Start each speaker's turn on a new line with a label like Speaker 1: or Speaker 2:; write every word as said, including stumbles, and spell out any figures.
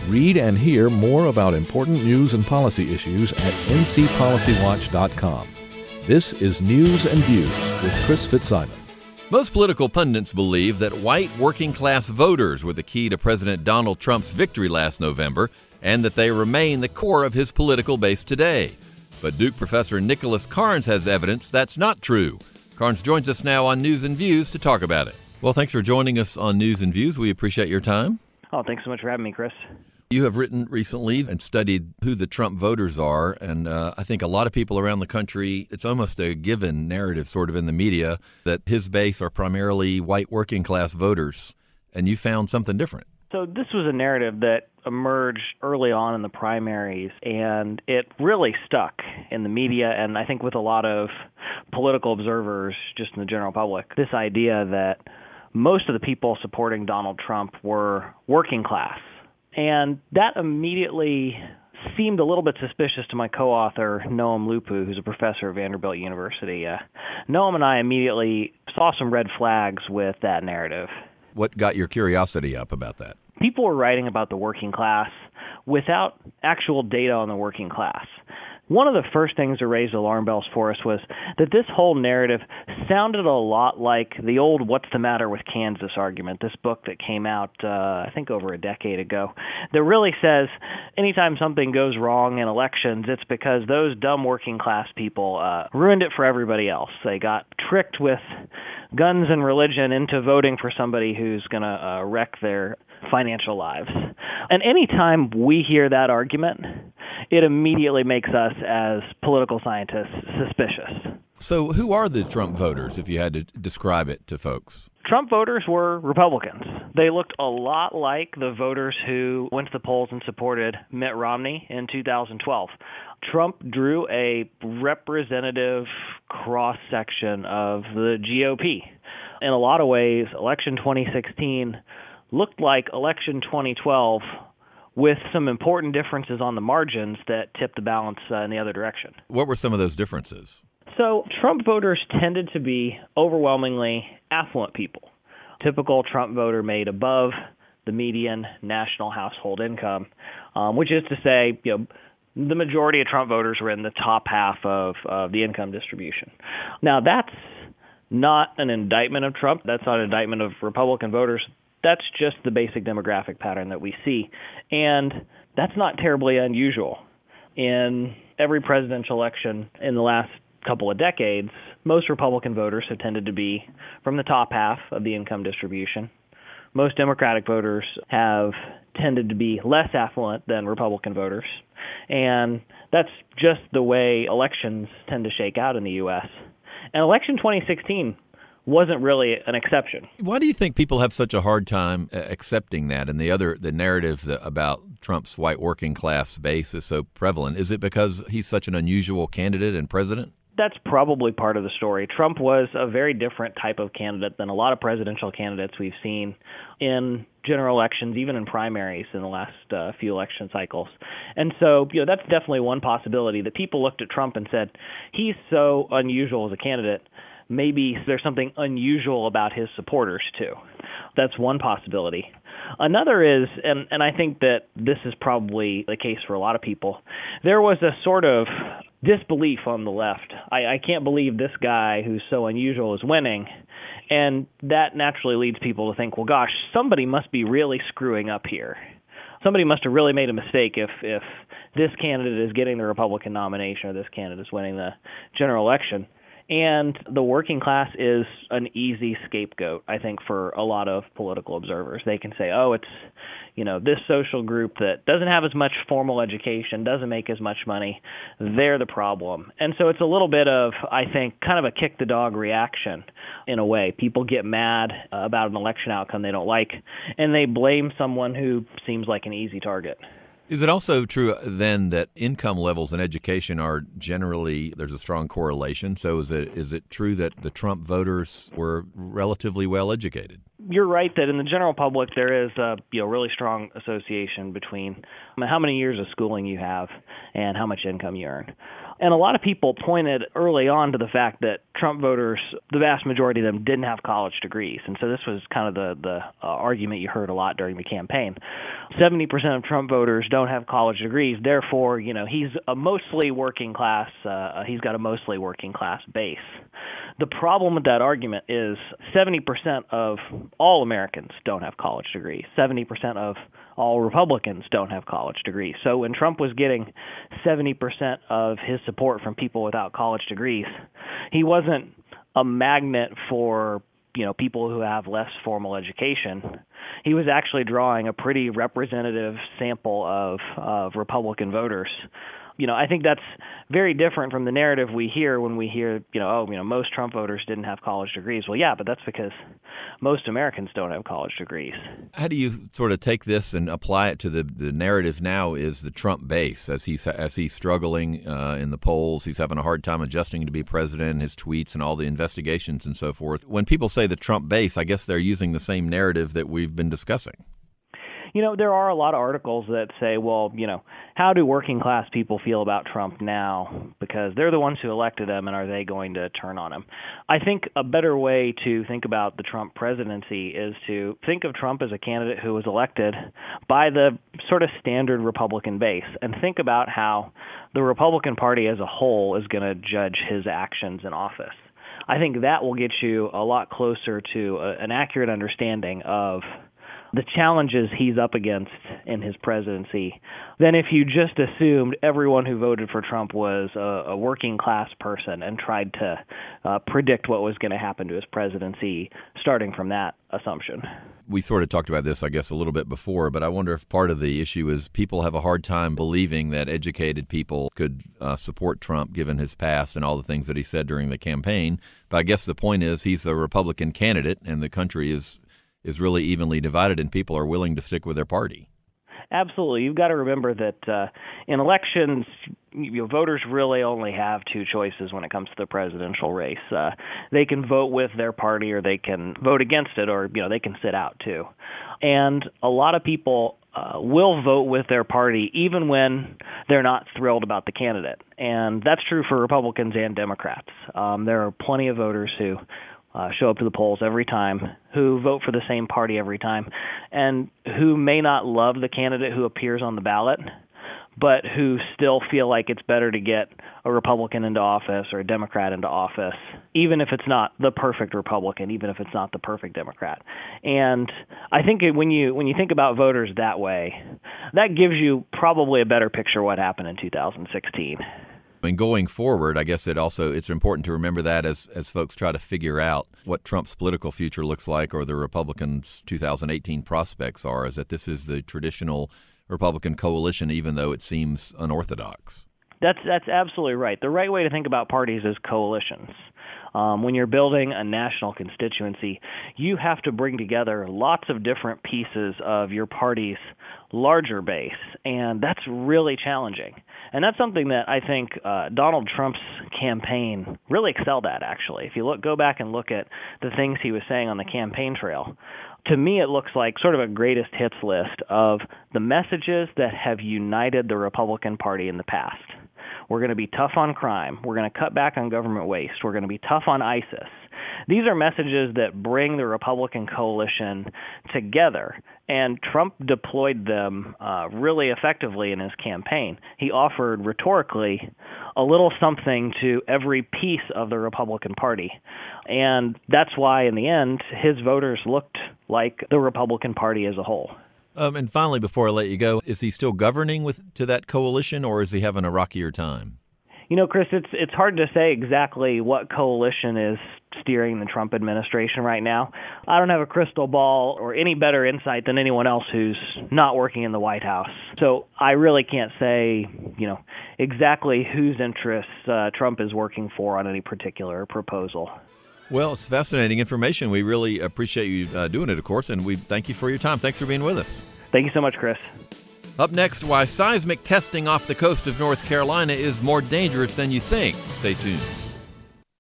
Speaker 1: Read and hear more about important news and policy issues at n c policy watch dot com. This is News and Views with Chris Fitzsimon.
Speaker 2: Most political pundits believe that white working-class voters were the key to President Donald Trump's victory last November, and that they remain the core of his political base today. But Duke professor Nicholas Carnes has evidence that's not true. Carnes joins us now on News and Views to talk about it. Well, thanks for joining us on News and Views. We appreciate your time.
Speaker 3: Oh, thanks so much for having me, Chris.
Speaker 2: You have written recently and studied who the Trump voters are, and uh, I think a lot of people around the country, it's almost a given narrative sort of in the media that his base are primarily white working-class voters, and you found something different.
Speaker 3: So this was a narrative that emerged early on in the primaries, and it really stuck in the media and I think with a lot of political observers just in the general public. This idea that most of the people supporting Donald Trump were working class. And that immediately seemed a little bit suspicious to my co-author, Noam Lupu, who's a professor at Vanderbilt University. Uh, Noam and I immediately saw some red flags with that narrative.
Speaker 2: What got your curiosity up about that?
Speaker 3: People were writing about the working class without actual data on the working class. One of the first things that raised alarm bells for us was that this whole narrative sounded a lot like the old What's the Matter with Kansas argument, this book that came out, uh, I think, over a decade ago, that really says anytime something goes wrong in elections, it's because those dumb working class people uh, ruined it for everybody else. They got tricked with guns and religion into voting for somebody who's going to uh, wreck their financial lives. And anytime we hear that argument, it immediately makes us as political scientists suspicious.
Speaker 2: So who are the Trump voters, if you had to describe it to folks?
Speaker 3: Trump voters were Republicans. They looked a lot like the voters who went to the polls and supported Mitt Romney in two thousand twelve. Trump drew a representative cross-section of the G O P. In a lot of ways, election twenty sixteen looked like election twenty twelve with some important differences on the margins that tipped the balance uh, in the other direction.
Speaker 2: What were some of those differences?
Speaker 3: So Trump voters tended to be overwhelmingly affluent people. Typical Trump voter made above the median national household income, um, which is to say, you know, the majority of Trump voters were in the top half of, of the income distribution. Now, that's not an indictment of Trump. That's not an indictment of Republican voters. That's just the basic demographic pattern that we see. And that's not terribly unusual. In every presidential election in the last couple of decades, most Republican voters have tended to be from the top half of the income distribution. Most Democratic voters have tended to be less affluent than Republican voters. And that's just the way elections tend to shake out in the U S. And election twenty sixteen wasn't really an exception.
Speaker 2: Why do you think people have such a hard time accepting that, and the other the narrative that about Trump's white working class base is so prevalent? Is it because he's such an unusual candidate and president?
Speaker 3: That's probably part of the story. Trump was a very different type of candidate than a lot of presidential candidates we've seen in general elections, even in primaries in the last uh, few election cycles. And so, you know, that's definitely one possibility, that people looked at Trump and said, he's so unusual as a candidate, maybe there's something unusual about his supporters, too. That's one possibility. Another is, and, and I think that this is probably the case for a lot of people, there was a sort of disbelief on the left. I, I can't believe this guy who's so unusual is winning. And that naturally leads people to think, well, gosh, somebody must be really screwing up here. Somebody must have really made a mistake if, if this candidate is getting the Republican nomination or this candidate is winning the general election. And the working class is an easy scapegoat, I think, for a lot of political observers. They can say, oh, it's, you know, this social group that doesn't have as much formal education, doesn't make as much money, they're the problem. And so it's a little bit of, I think, kind of a kick the dog reaction in a way. People get mad about an election outcome they don't like, and they blame someone who seems like an easy target.
Speaker 2: Is it also true then that income levels and education are generally, there's a strong correlation? So is it is it true that the Trump voters were relatively well educated?
Speaker 3: You're right that in the general public there is a you know really strong association between how many years of schooling you have and how much income you earn. And a lot of people pointed early on to the fact that Trump voters, the vast majority of them, didn't have college degrees. And so this was kind of the, the uh, argument you heard a lot during the campaign. seventy percent of Trump voters don't have college degrees. Therefore, you know, he's a mostly working class, uh, he's got a mostly working class base. The problem with that argument is seventy percent of all Americans don't have college degrees. seventy percent of all Republicans don't have college degrees. So when Trump was getting seventy percent of his support from people without college degrees, he wasn't a magnet for, you know, people who have less formal education. He was actually drawing a pretty representative sample of, of Republican voters. You know, I think that's very different from the narrative we hear when we hear, you know, oh, you know, most Trump voters didn't have college degrees. Well, yeah, but that's because most Americans don't have college degrees.
Speaker 2: How do you sort of take this and apply it to the, the narrative now is the Trump base as he's, as he's struggling uh, in the polls? He's having a hard time adjusting to be president, his tweets and all the investigations and so forth. When people say the Trump base, I guess they're using the same narrative that we've been discussing.
Speaker 3: You know, there are a lot of articles that say, well, you know, how do working class people feel about Trump now? Because they're the ones who elected him, and are they going to turn on him? I think a better way to think about the Trump presidency is to think of Trump as a candidate who was elected by the sort of standard Republican base, and think about how the Republican Party as a whole is going to judge his actions in office. I think that will get you a lot closer to a, an accurate understanding of the challenges he's up against in his presidency than if you just assumed everyone who voted for Trump was a, a working class person and tried to uh, predict what was going to happen to his presidency starting from that assumption.
Speaker 2: We sort of talked about this, I guess, a little bit before, but I wonder if part of the issue is people have a hard time believing that educated people could uh, support Trump given his past and all the things that he said during the campaign. But I guess the point is he's a Republican candidate and the country is is really evenly divided and people are willing to stick with their party.
Speaker 3: Absolutely. You've got to remember that uh, in elections, you know, voters really only have two choices when it comes to the presidential race. Uh, they can vote with their party or they can vote against it, or, you know, they can sit out too. And a lot of people uh, will vote with their party even when they're not thrilled about the candidate. And that's true for Republicans and Democrats. Um, there are plenty of voters who Uh, show up to the polls every time, who vote for the same party every time, and who may not love the candidate who appears on the ballot, but who still feel like it's better to get a Republican into office or a Democrat into office, even if it's not the perfect Republican, even if it's not the perfect Democrat. And I think when you when you think about voters that way, that gives you probably a better picture of what happened in two thousand sixteen.
Speaker 2: And going forward, I guess it also it's important to remember that as as folks try to figure out what Trump's political future looks like or the Republicans' two thousand eighteen prospects are, is that this is the traditional Republican coalition, even though it seems unorthodox.
Speaker 3: That's that's absolutely right. The right way to think about parties is coalitions. Um, when you're building a national constituency, you have to bring together lots of different pieces of your party's larger base, and that's really challenging. And that's something that I think uh, Donald Trump's campaign really excelled at, actually. If you look, go back and look at the things he was saying on the campaign trail, to me it looks like sort of a greatest hits list of the messages that have united the Republican Party in the past. We're going to be tough on crime. We're going to cut back on government waste. We're going to be tough on ISIS. These are messages that bring the Republican coalition together, and Trump deployed them uh, really effectively in his campaign. He offered rhetorically a little something to every piece of the Republican Party, and that's why, in the end, his voters looked like the Republican Party as a whole.
Speaker 2: Um, and finally, before I let you go, is he still governing with to that coalition, or is he having a rockier time?
Speaker 3: You know, Chris, it's it's hard to say exactly what coalition is steering the Trump administration right now. I don't have a crystal ball or any better insight than anyone else who's not working in the White House. So I really can't say, you know, exactly whose interests uh, Trump is working for on any particular proposal.
Speaker 2: Well, it's fascinating information. We really appreciate you uh, doing it, of course, and we thank you for your time. Thanks for being with us.
Speaker 3: Thank you so much, Chris.
Speaker 2: Up next, why seismic testing off the coast of North Carolina is more dangerous than you think. Stay tuned.